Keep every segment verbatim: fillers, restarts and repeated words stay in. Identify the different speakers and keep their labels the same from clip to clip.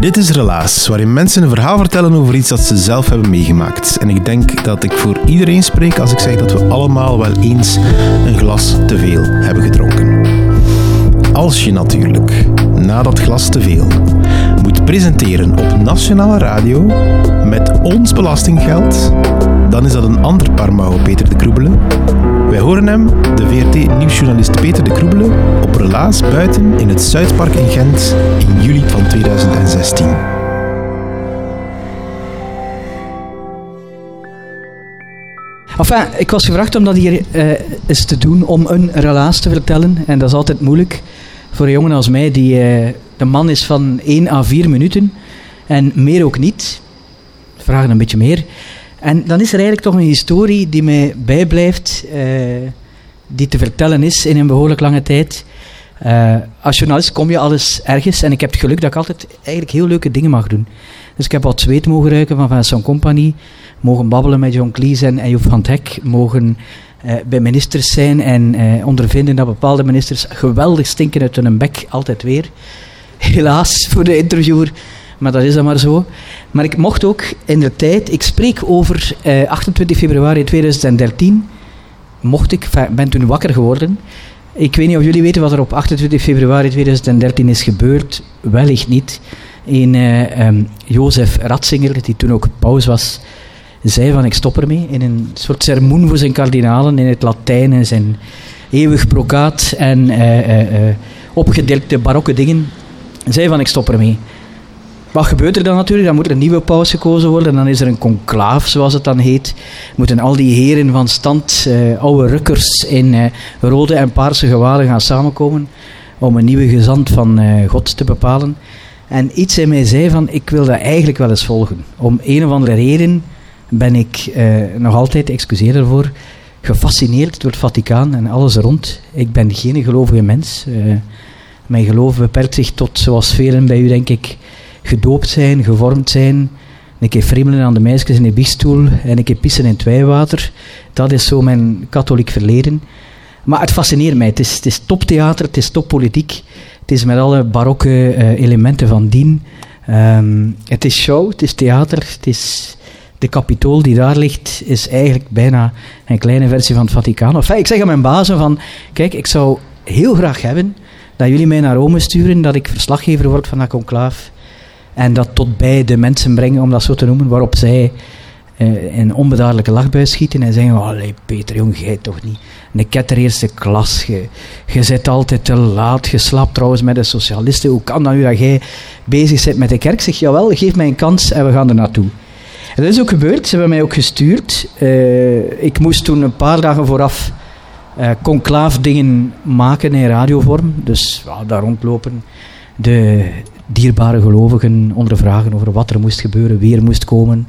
Speaker 1: Dit is Relaas, waarin mensen een verhaal vertellen over iets dat ze zelf hebben meegemaakt. En ik denk dat ik voor iedereen spreek als ik zeg dat we allemaal wel eens een glas te veel hebben gedronken. Als je natuurlijk, na dat glas te veel, moet presenteren op nationale radio met ons belastinggeld, dan is dat een ander paar mouwen Peter de Kroebelen. Wij horen hem, de V R T-nieuwsjournalist Peter de Kroebelen, op Relaas buiten in het Zuidpark in Gent in juli van tweeduizend zestien.
Speaker 2: Enfin, ik was gevraagd om dat hier uh, eens te doen, om een relaas te vertellen. En dat is altijd moeilijk voor een jongen als mij, die uh, de man is van één à vier minuten. En meer ook niet. Vragen een beetje meer. En dan is er eigenlijk toch een historie die mij bijblijft, uh, die te vertellen is in een behoorlijk lange tijd. Uh, als journalist kom je alles ergens en ik heb het geluk dat ik altijd eigenlijk heel leuke dingen mag doen. Dus ik heb wat zweet mogen ruiken van Vincent Compagnie, mogen babbelen met John Cleese en Joep van het Hek, mogen uh, bij ministers zijn en uh, ondervinden dat bepaalde ministers geweldig stinken uit hun bek, altijd weer. Helaas voor de interviewer, maar dat is dan maar zo. Maar ik mocht ook in de tijd, ik spreek over uh, achtentwintig februari tweeduizend dertien, mocht ik, enfin, ben toen wakker geworden. Ik weet niet of jullie weten wat er op achtentwintig februari tweeduizend dertien is gebeurd. Wellicht niet. Een uh, um, Jozef Ratzinger, die toen ook paus was, zei van ik stop ermee. In een soort sermoen voor zijn kardinalen in het Latijn en zijn eeuwig brokaat en uh, uh, uh, opgedelkte barokke dingen. Zei van ik stop ermee. Wat gebeurt er dan natuurlijk? Dan moet er een nieuwe paus gekozen worden. Dan is er een conclaaf, zoals het dan heet. Moeten al die heren van stand, uh, oude rukkers in uh, rode en paarse gewaden gaan samenkomen om een nieuwe gezant van uh, God te bepalen. En iets in mij zei van, ik wil dat eigenlijk wel eens volgen. Om een of andere reden ben ik uh, nog altijd, excuseer ervoor, gefascineerd door het Vaticaan en alles er rond. Ik ben geen gelovige mens. Uh, mijn geloof beperkt zich tot, zoals velen bij u denk ik, gedoopt zijn, gevormd zijn, een keer friemelen aan de meisjes in de biechtstoel en een keer pissen in het wijwater. Dat is zo mijn katholiek verleden. Maar het fascineert mij. Het is, het is toptheater, het is toppolitiek. Het is met alle barokke uh, elementen van dien. Um, het is show, het is theater, het is de Capitool die daar ligt, is eigenlijk bijna een kleine versie van het Vaticaan. Enfin, ik zeg aan mijn bazen van, kijk, ik zou heel graag hebben dat jullie mij naar Rome sturen, dat ik verslaggever word van dat conclaaf. En dat tot bij de mensen brengen, om dat zo te noemen, waarop zij uh, een onbedaarlijke lachbuis schieten en zeggen, oh, allee, Peter, jong, jij toch niet. Een ketter eerste klas, je, je zit altijd te laat, je slaapt trouwens met de socialisten. Hoe kan dat nu dat jij bezig bent met de kerk? Zeg, jawel, geef mij een kans en we gaan er naartoe. En dat is ook gebeurd, ze hebben mij ook gestuurd. Uh, ik moest toen een paar dagen vooraf uh, conclaaf dingen maken in radiovorm. Dus ja, daar rondlopen. De dierbare gelovigen ondervragen over wat er moest gebeuren, wie er moest komen.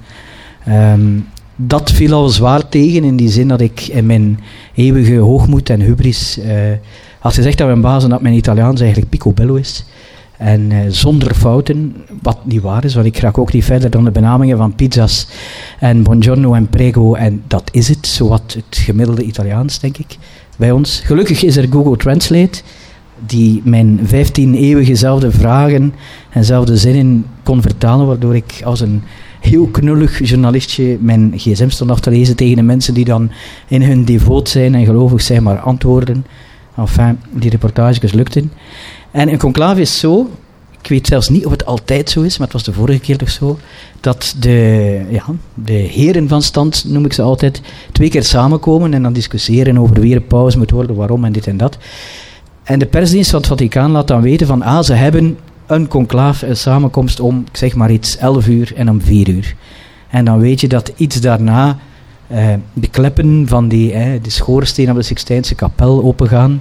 Speaker 2: Um, dat viel al zwaar tegen, in die zin dat ik in mijn eeuwige hoogmoed en hubris uh, had gezegd aan mijn baas dat mijn Italiaans eigenlijk picobello is. En uh, zonder fouten, wat niet waar is, want ik raak ook niet verder dan de benamingen van pizza's en buongiorno en prego. En dat is het, zowat het gemiddelde Italiaans, denk ik, bij ons. Gelukkig is er Google Translate, die mijn vijftien eeuwige zelfde vragen en zelfde zinnen kon vertalen, waardoor ik als een heel knullig journalistje mijn gsm stond af te lezen tegen de mensen die dan in hun devoot zijn en gelovig zijn, maar antwoorden. Enfin, die reportages lukten. En een conclave is zo, ik weet zelfs niet of het altijd zo is, maar het was de vorige keer toch zo, dat de, ja, de heren van stand, noem ik ze altijd, twee keer samenkomen en dan discussiëren over wie er paus moet worden, waarom en dit en dat. En de persdienst van het Vaticaan laat dan weten van, ah, ze hebben een conclaaf, een samenkomst om, ik zeg maar iets, elf uur en om vier uur. En dan weet je dat iets daarna uh, de kleppen van die, uh, de schoorsteen op de Sixtijnse kapel opengaan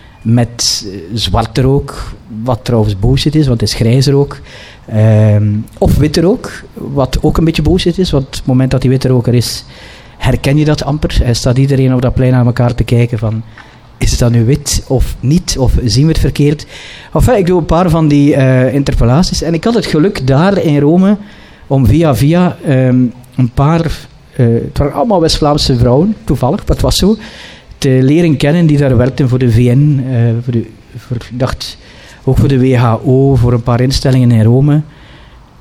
Speaker 2: met uh, zwarte rook, wat trouwens bullshit is, want het is grijze rook. Uh, of witte rook, wat ook een beetje bullshit is, want op het moment dat die witte rook er is, herken je dat amper. Er staat iedereen op dat plein naar elkaar te kijken van, is dat nu wit of niet? Of zien we het verkeerd? Enfin, ik doe een paar van die uh, interpellaties. En ik had het geluk daar in Rome om via via um, een paar... Uh, het waren allemaal West-Vlaamse vrouwen, toevallig, maar het was zo. Te leren kennen die daar werkten voor de V N. Uh, voor de, voor, ik dacht ook voor de W H O, voor een paar instellingen in Rome.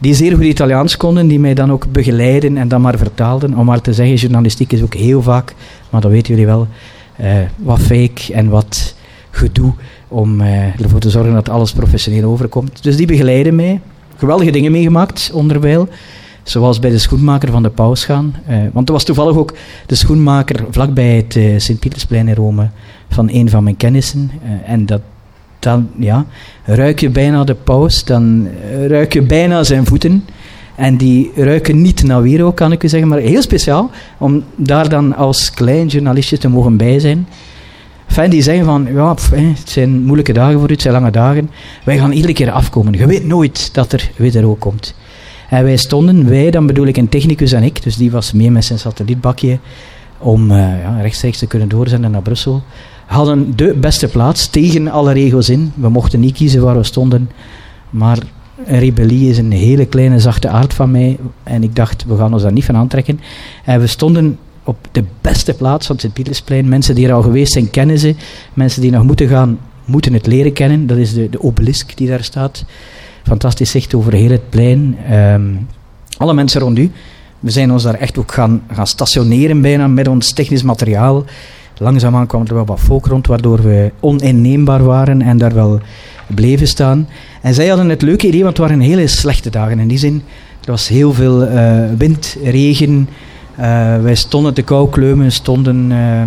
Speaker 2: die zeer goed Italiaans konden, die mij dan ook begeleiden en dan maar vertaalden. Om maar te zeggen, journalistiek is ook heel vaak, maar dat weten jullie wel, uh, wat fake en wat gedoe om uh, ervoor te zorgen dat alles professioneel overkomt. Dus die begeleiden mij. Geweldige dingen meegemaakt onderwijl. Zoals bij de schoenmaker van de Paus gaan. Uh, want er was toevallig ook de schoenmaker vlakbij het uh, Sint-Pietersplein in Rome van een van mijn kennissen. Uh, en dat, dan ja, ruik je bijna de Paus, dan uh, ruik je bijna zijn voeten. En die ruiken niet naar wierook, kan ik u zeggen, maar heel speciaal om daar dan als klein journalistje te mogen bij zijn. Enfin, die zeggen van, ja, pff, het zijn moeilijke dagen voor u, het zijn lange dagen. Wij gaan iedere keer afkomen. Je weet nooit dat er witte rook komt. En wij stonden, wij, dan bedoel ik een technicus en ik, dus die was mee met zijn satellietbakje om uh, ja, rechtstreeks te kunnen doorzenden naar Brussel. Hadden de beste plaats, tegen alle regels in. We mochten niet kiezen waar we stonden, maar rebellie is een hele kleine, zachte aard van mij. En ik dacht, we gaan ons daar niet van aantrekken. En we stonden op de beste plaats van het Sint-Pietersplein. Mensen die er al geweest zijn, kennen ze. Mensen die nog moeten gaan, moeten het leren kennen. Dat is de, de obelisk die daar staat. Fantastisch zicht over heel het plein. Um, alle mensen rond u. We zijn ons daar echt ook gaan, gaan stationeren bijna met ons technisch materiaal. Langzaamaan kwam er wel wat volk rond, waardoor we oninneembaar waren en daar wel bleven staan. En zij hadden het leuke idee, want het waren hele slechte dagen. In die zin, er was heel veel uh, wind, regen. Uh, wij stonden te kou kleumen, stonden, uh,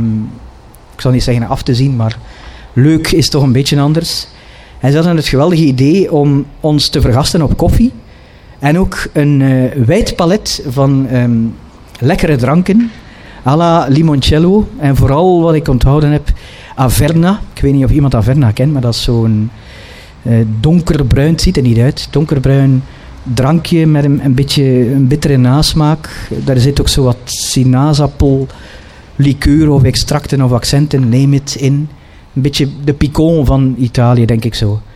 Speaker 2: ik zal niet zeggen af te zien, maar leuk is toch een beetje anders. En ze hadden het geweldige idee om ons te vergasten op koffie. En ook een uh, wijd palet van um, lekkere dranken, à la limoncello. En vooral wat ik onthouden heb, Averna. Ik weet niet of iemand Averna kent, maar dat is zo'n uh, donkerbruin, het ziet er niet uit, donkerbruin drankje met een, een beetje een bittere nasmaak. Daar zit ook zo wat sinaasappel, liqueur of extracten of accenten, name it, in. Een beetje de picon van Italië, denk ik zo.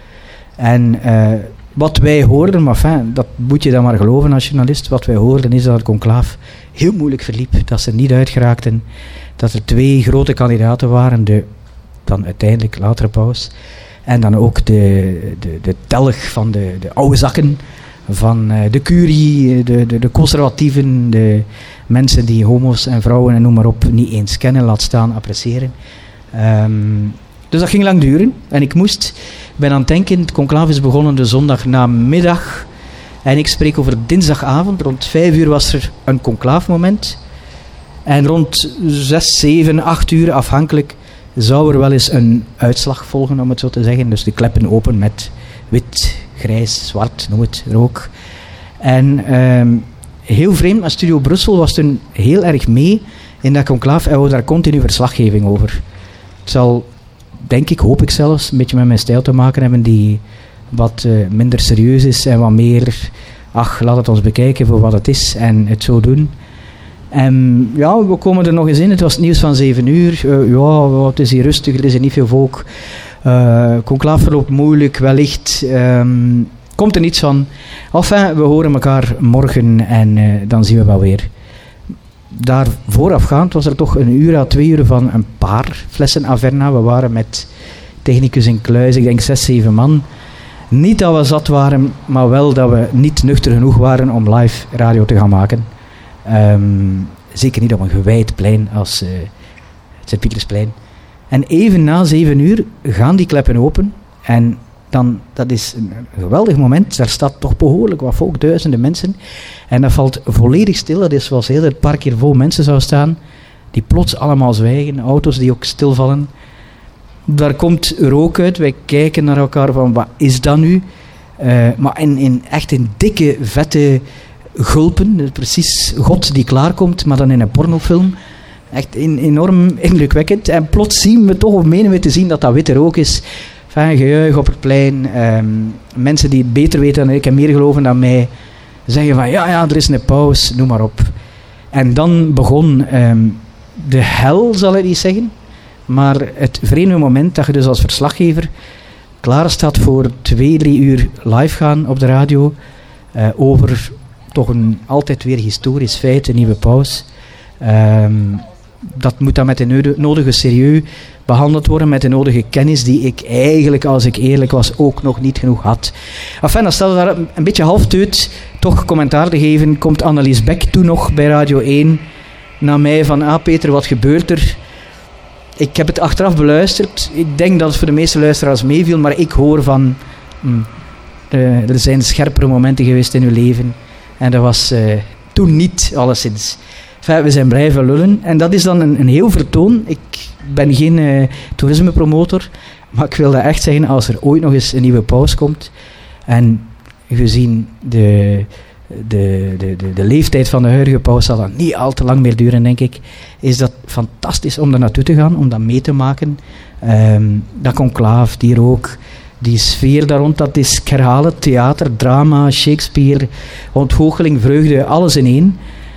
Speaker 2: En uh, wat wij hoorden, maar enfin, dat moet je dan maar geloven als journalist, wat wij hoorden is dat het conclave heel moeilijk verliep, dat ze er niet uitgeraakten, dat er twee grote kandidaten waren, de dan uiteindelijk latere paus, en dan ook de, de, de telg van de, de oude zakken, van uh, de curie, de, de, de conservatieven, de mensen die homo's en vrouwen en noem maar op niet eens kennen, laat staan, appreciëren. Um, dus dat ging lang duren. En ik moest, ik ben aan het denken, het conclave is begonnen de zondagnamiddag. En ik spreek over dinsdagavond. Rond vijf uur was er een conclaafmoment. En rond zes, zeven, acht uur, afhankelijk, zou er wel eens een uitslag volgen, om het zo te zeggen. Dus de kleppen open met wit, grijs, zwart, noem het, rook. En um, heel vreemd, maar Studio Brussel was toen heel erg mee in dat conclaaf en we daar continu verslaggeving over. Het zal, denk ik, hoop ik zelfs, een beetje met mijn stijl te maken hebben die wat uh, minder serieus is en wat meer, ach, laat het ons bekijken voor wat het is en het zo doen. En ja, we komen er nog eens in. Het was het nieuws van zeven uur. Uh, ja, het is hier rustig, er is hier niet veel volk. Uh, conclave verloopt moeilijk, wellicht. Um, komt er niets van. Enfin, we horen elkaar morgen en uh, dan zien we wel weer. Daar voorafgaand was er toch een uur à twee uur van een paar flessen Averna. We waren met technicus in kluis, ik denk zes, zeven man. Niet dat we zat waren, maar wel dat we niet nuchter genoeg waren om live radio te gaan maken. Um, zeker niet op een gewijd plein als uh, het Sint-Pietersplein. En even na zeven uur gaan die kleppen open. En dan, dat is een geweldig moment. Daar staat toch behoorlijk wat volk, duizenden mensen. En dat valt volledig stil. Dat is zoals heel het park hier vol mensen zou staan. Die plots allemaal zwijgen. Auto's die ook stilvallen. Daar komt rook uit. Wij kijken naar elkaar van, wat is dat nu? Uh, maar in, in echt in dikke, vette gulpen. Precies God die klaarkomt, maar dan in een pornofilm. Echt in, enorm indrukwekkend. En plots zien we toch, of menen we te zien dat dat witte rook is. Enfin, gejuich op het plein. Um, mensen die het beter weten dan ik en meer geloven dan mij, zeggen van ja, ja, er is een paus, noem maar op. En dan begon um, de hel, zal ik niet zeggen. Maar het vreemde moment dat je dus als verslaggever klaar staat voor twee, drie uur live gaan op de radio. Uh, over toch een altijd weer historisch feit, een nieuwe paus. Um, dat moet dan met de nodige serieus behandeld worden, met de nodige kennis die ik eigenlijk, als ik eerlijk was, ook nog niet genoeg had. Enfin, dan stelde daar een beetje halfteut toch commentaar te geven, komt Annelies Beck toen nog bij Radio één naar mij van, ah Peter, wat gebeurt er? Ik heb het achteraf beluisterd. Ik denk dat het voor de meeste luisteraars meeviel, maar ik hoor van, hm, de, er zijn scherpere momenten geweest in uw leven. En dat was uh, toen niet, alleszins. Enfin, we zijn blijven lullen. En dat is dan een, een heel vertoon. Ik ben geen uh, toerismepromotor, maar ik wil dat echt zeggen, als er ooit nog eens een nieuwe paus komt, en gezien de, de, de, de, de leeftijd van de huidige paus zal dat niet al te lang meer duren, denk ik, is dat fantastisch om daar naartoe te gaan, om dat mee te maken. Um, dat conclaaf, die rook, die sfeer daar rond, dat is, ik herhaal het, theater, drama, Shakespeare, ontgoocheling, vreugde, alles in één.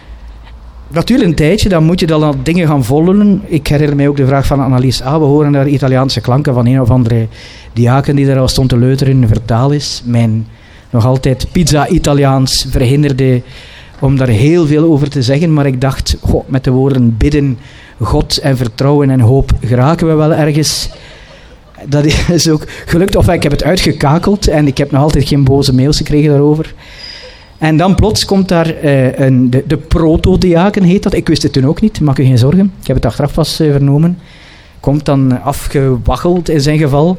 Speaker 2: Natuurlijk een tijdje, dan moet je dan al dingen gaan volgen. Ik herinner mij ook de vraag van Annelies A. We horen daar Italiaanse klanken van een of andere diaken die daar al stond te leuteren. Vertaal is. Mijn nog altijd pizza-Italiaans verhinderde om daar heel veel over te zeggen. Maar ik dacht, goh, met de woorden bidden, God en vertrouwen en hoop geraken we wel ergens. Dat is ook gelukt. Of ik heb het uitgekakeld en ik heb nog altijd geen boze mails gekregen daarover. En dan plots komt daar uh, een, de, de proto-diaken, heet dat. Ik wist het toen ook niet, maak je geen zorgen. Ik heb het achteraf pas uh, vernomen. Komt dan afgewaggeld in zijn geval.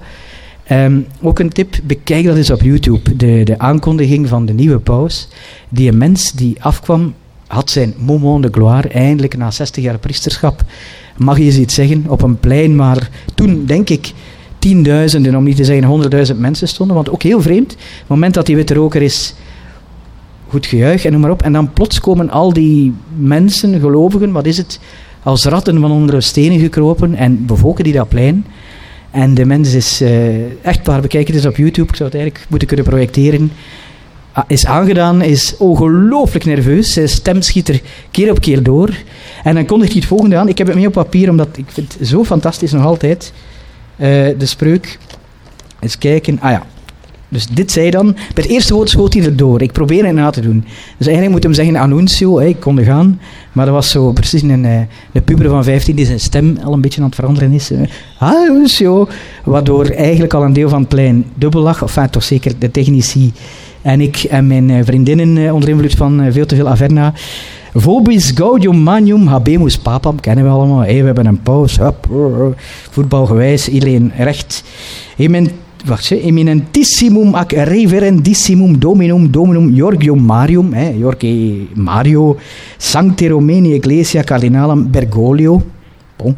Speaker 2: Um, ook een tip, bekijk dat eens op YouTube. De, de aankondiging van de nieuwe paus. Die een mens die afkwam, had zijn moment de gloire. Eindelijk na zestig jaar priesterschap. Mag je eens iets zeggen, op een plein. Maar toen, denk ik, tienduizenden, om niet te zeggen honderdduizend mensen stonden. Want ook heel vreemd. Op het moment dat die witte roker is, goed gejuich en noem maar op. En dan plots komen al die mensen, gelovigen, wat is het, als ratten van onder de stenen gekropen en bevolken die dat plein. En de mens is uh, echt waar, bekijk het eens op YouTube, ik zou het eigenlijk moeten kunnen projecteren, uh, is aangedaan, is ongelooflijk nerveus, zijn stem schiet er keer op keer door. En dan kondigt hij het volgende aan. Ik heb het mee op papier, omdat ik vind het zo fantastisch nog altijd. Uh, de spreuk, eens kijken, ah ja. Dus dit zei dan, bij het eerste woord schoot hij erdoor. Ik probeer het na te doen. Dus eigenlijk moet hem zeggen annuncio, hè, ik kon er gaan. Maar dat was zo precies een, een puber van vijftien die zijn stem al een beetje aan het veranderen is. Annuncio. Waardoor eigenlijk al een deel van het plein dubbel lag. Enfin, toch zeker de technici en ik en mijn vriendinnen onder invloed van veel te veel Averna. Vobis gaudium magnum habemus papam, kennen we allemaal. Hey, we hebben een paus, hop, voetbalgewijs, iedereen recht. Amen. Wacht, eminentissimum ac reverendissimum dominum dominum Georgium Marium, eh, Georgi Mario, Sancte Romani Ecclesia Cardinalum Bergoglio, bon,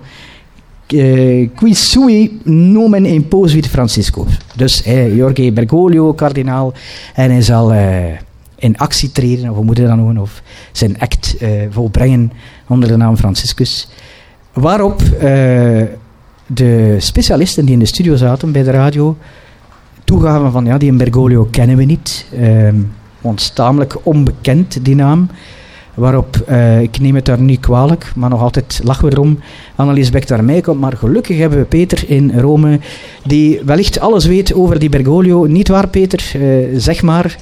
Speaker 2: eh, qui sui nomen imposuit Francisco. Dus eh, Georgi Bergoglio, kardinaal, en hij zal eh, in actie treden, of hoe moet hij dat noemen, of zijn act eh, volbrengen onder de naam Franciscus. Waarop Uh, de specialisten die in de studio zaten bij de radio toegaven van ja, die Bergoglio kennen we niet. Uh, ons tamelijk onbekend, die naam. Waarop, uh, ik neem het daar niet kwalijk, maar nog altijd lachen we erom, Annelies Beck daarmee komt. Maar gelukkig hebben we Peter in Rome, die wellicht alles weet over die Bergoglio. Niet waar, Peter? Uh, zeg maar.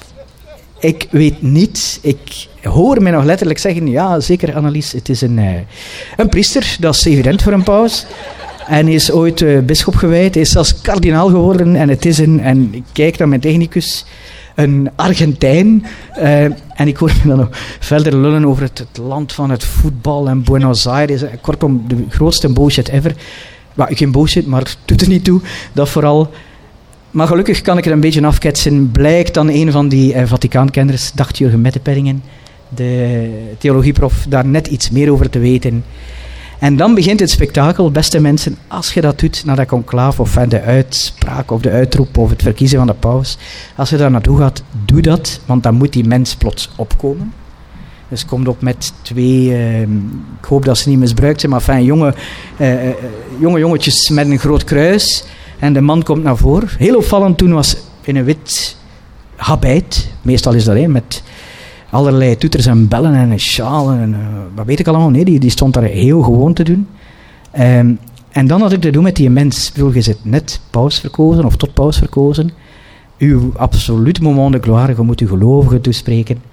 Speaker 2: Ik weet niet. Ik hoor mij nog letterlijk zeggen, ja, zeker Annelies, het is een, uh, een priester. Dat is evident voor een paus. En hij is ooit uh, bisschop gewijd. Hij is zelfs kardinaal geworden. En het is een, en ik kijk naar mijn technicus, een Argentijn. Uh, en ik hoor me dan nog verder lullen over het, het land van het voetbal en Buenos Aires. Kortom, de grootste bullshit ever. Nou, geen bullshit, maar het doet er niet toe. Dat vooral. Maar gelukkig kan ik er een beetje afketsen. Blijkt dan een van die uh, Vaticaankenners, dacht Jurgen Metteperringen, de theologieprof, daar net iets meer over te weten. En dan begint het spektakel, beste mensen, als je dat doet naar dat conclaaf of de uitspraak of de uitroep of het verkiezen van de paus, als je daar naartoe gaat, doe dat, want dan moet die mens plots opkomen. Dus komt op met twee, uh, ik hoop dat ze niet misbruikt zijn, maar enfin, jonge, uh, uh, jonge jongetjes met een groot kruis. En de man komt naar voren. Heel opvallend toen was in een wit habit, meestal is dat, hè, met allerlei toeters en bellen en een sjaal en uh, wat weet ik allemaal. Nee, die, die stond daar heel gewoon te doen. Um, en dan had ik te doen met die mens. Ik bedoel, je zit net paus verkozen of tot paus verkozen. Uw absoluut moment de gloire, je moet uw gelovigen toespreken.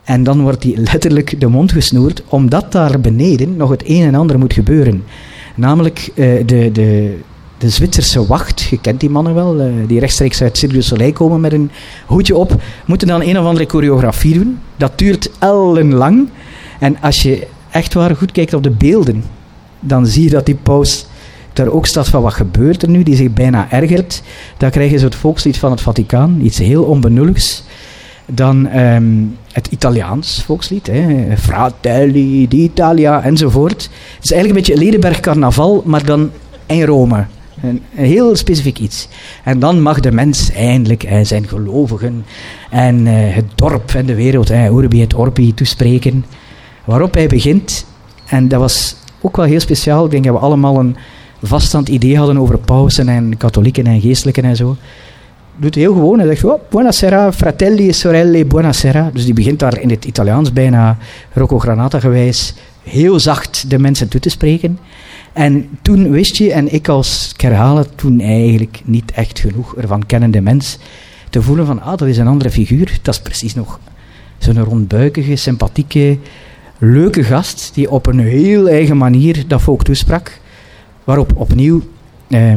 Speaker 2: En dan wordt hij letterlijk de mond gesnoerd, omdat daar beneden nog het een en ander moet gebeuren. Namelijk uh, de, de, de Zwitserse wacht, je kent die mannen wel, uh, die rechtstreeks uit Cirque du Soleil komen met een hoedje op, moeten dan een of andere choreografie doen. Dat duurt ellenlang. En als je echt waar goed kijkt op de beelden, dan zie je dat die paus daar ook staat van wat gebeurt er nu, die zich bijna ergert. Dan krijg je zo het volkslied van het Vaticaan, iets heel onbenulligs. Dan um, het Italiaans volkslied, hè, Fratelli d'Italia enzovoort. Het is eigenlijk een beetje Ledenberg carnaval, maar dan in Rome. Een, een heel specifiek iets. En dan mag de mens eindelijk hè, zijn gelovigen en uh, het dorp en de wereld, hè, Urbi et Orbi, toespreken. Waarop hij begint, en dat was ook wel heel speciaal, ik denk dat we allemaal een vaststand idee hadden over pausen en katholieken en geestelijken en zo. Doet heel gewoon. Hij zegt, oh, buonasera, fratelli, sorelle, buonasera. Dus die begint daar in het Italiaans bijna Rocco Granata gewijs heel zacht de mensen toe te spreken. En toen wist je, en ik als ik herhaal het, toen eigenlijk niet echt genoeg ervan kennende mens, te voelen van, ah, dat is een andere figuur. Dat is precies nog zo'n rondbuikige, sympathieke, leuke gast die op een heel eigen manier dat volk toesprak. Waarop opnieuw... Eh,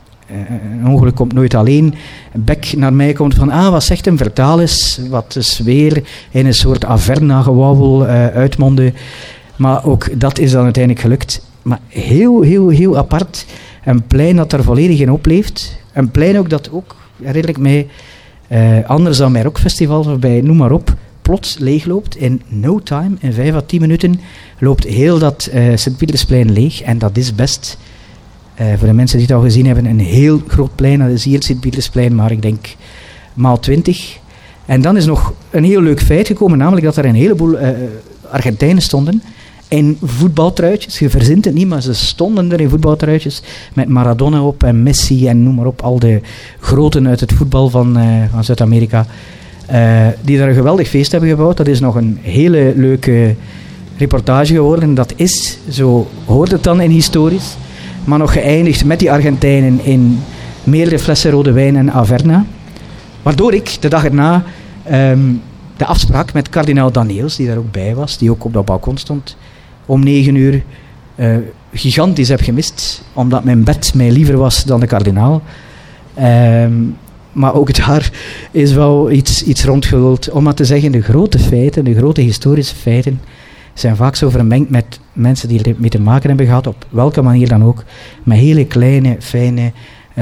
Speaker 2: een ongeluk komt nooit alleen. Beck naar mij komt van, ah, wat zegt hem? Vertaal eens. Wat is weer in een soort Averna-gewauwel uh, uitmonden. Maar ook dat is dan uiteindelijk gelukt. Maar heel, heel, heel apart. Een plein dat er volledig in opleeft. Een plein ook dat ook, herinner ik mij, uh, anders dan mijn rockfestival, waarbij, noem maar op, plots leegloopt. In no time, in vijf à tien minuten, loopt heel dat uh, Sint-Pietersplein leeg. En dat is best... Uh, voor de mensen die het al gezien hebben, een heel groot plein. Dat is hier het Sint-Pietersplein, maar ik denk maal twintig. En dan is nog een heel leuk feit gekomen, namelijk dat er een heleboel uh, Argentijnen stonden in voetbaltruitjes. Je verzint het niet, maar ze stonden er in voetbaltruitjes met Maradona op en Messi en noem maar op, al de groten uit het voetbal van, uh, van Zuid-Amerika, uh, die daar een geweldig feest hebben gebouwd. Dat is nog een hele leuke reportage geworden. Dat is, zo hoort het dan in historisch, maar nog geëindigd met die Argentijnen in meerdere flessen rode wijn en Averna. Waardoor ik de dag erna um, de afspraak met kardinaal Daniels, die daar ook bij was, die ook op dat balkon stond, om negen uur uh, gigantisch heb gemist, omdat mijn bed mij liever was dan de kardinaal. Um, maar ook daar is wel iets, iets rondgeluld. Om maar te zeggen, de grote feiten, de grote historische feiten, zijn vaak zo vermengd met mensen die ermee te maken hebben gehad, op welke manier dan ook, met hele kleine, fijne, uh,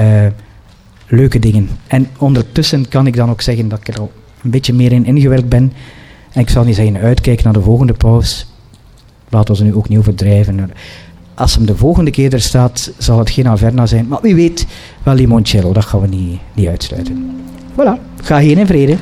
Speaker 2: leuke dingen. En ondertussen kan ik dan ook zeggen dat ik er al een beetje meer in ingewerkt ben. En ik zal niet zeggen, uitkijk naar de volgende paus. Laten we ze nu ook niet overdrijven. Als hem de volgende keer er staat, zal het geen Averna zijn. Maar wie weet, wel limoncello, dat gaan we niet, niet uitsluiten. Voilà, ga heen in vrede.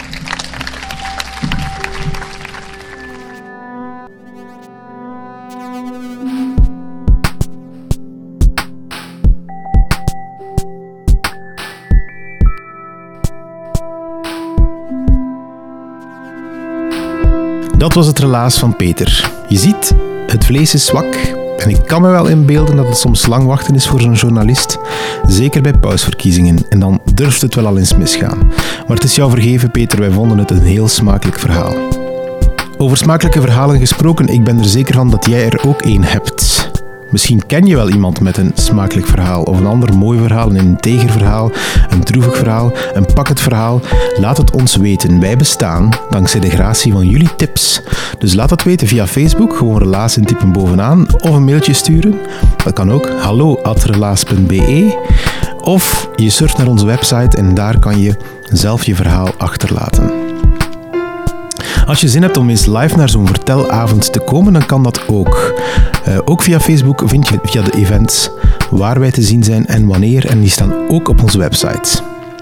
Speaker 1: Dat was het relaas van Peter. Je ziet, het vlees is zwak. En ik kan me wel inbeelden dat het soms lang wachten is voor zo'n journalist. Zeker bij pausverkiezingen. En dan durft het wel al eens misgaan. Maar het is jou vergeven, Peter. Wij vonden het een heel smakelijk verhaal. Over smakelijke verhalen gesproken, ik ben er zeker van dat jij er ook één hebt. Misschien ken je wel iemand met een smakelijk verhaal of een ander mooi verhaal, een integer verhaal, een droevig verhaal, een pakkend verhaal. Laat het ons weten. Wij bestaan dankzij de gratie van jullie tips. Dus laat het weten via Facebook, gewoon relaas intypen bovenaan, of een mailtje sturen. Dat kan ook, hallo at relaas punt be. Of je surft naar onze website en daar kan je zelf je verhaal achterlaten. Als je zin hebt om eens live naar zo'n vertelavond te komen, dan kan dat ook. Uh, ook via Facebook vind je via de events waar wij te zien zijn en wanneer. En die staan ook op onze website.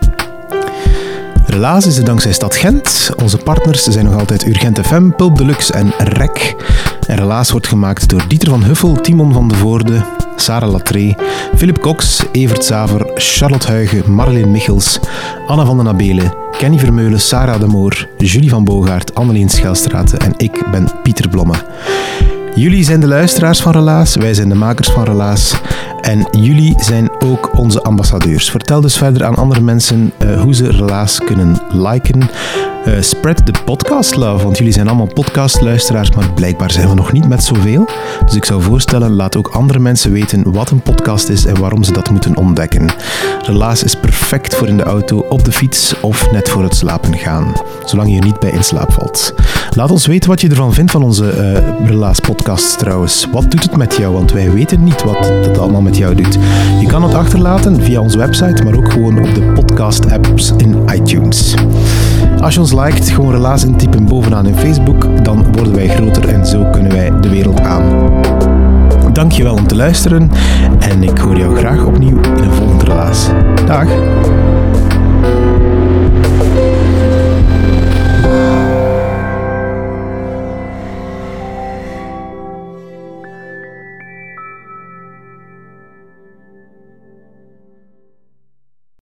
Speaker 1: Relaas is er dankzij Stad Gent. Onze partners zijn nog altijd Urgent F M, Pulp Deluxe en R E C. En Relaas wordt gemaakt door Dieter van Huffel, Timon van de Voorde, Sarah Latree, Philip Cox, Evert Saver, Charlotte Huigen, Marleen Michels, Anna van den Abelen, Kenny Vermeulen, Sarah de Moor, Julie van Boogaard, Anneleen Schelstraten en ik ben Pieter Blomme. Jullie zijn de luisteraars van Relaas, wij zijn de makers van Relaas en jullie zijn ook onze ambassadeurs. Vertel dus verder aan andere mensen uh, hoe ze Relaas kunnen liken. Uh, spread the podcast love, want jullie zijn allemaal podcastluisteraars, maar blijkbaar zijn we nog niet met zoveel. Dus ik zou voorstellen, laat ook andere mensen weten wat een podcast is en waarom ze dat moeten ontdekken. Relaas is perfect voor in de auto, op de fiets of net voor het slapen gaan, zolang je niet bij in slaap valt. Laat ons weten wat je ervan vindt van onze uh, Relaas podcasts trouwens. Wat doet het met jou? Want wij weten niet wat het allemaal met jou doet. Je kan het achterlaten via onze website, maar ook gewoon op de podcast apps in iTunes. Als je ons liked, gewoon Relaas intypen bovenaan in Facebook, dan worden wij groter en zo kunnen wij de wereld aan. Dankjewel om te luisteren en ik hoor jou graag opnieuw in een volgende Relaas. Dag!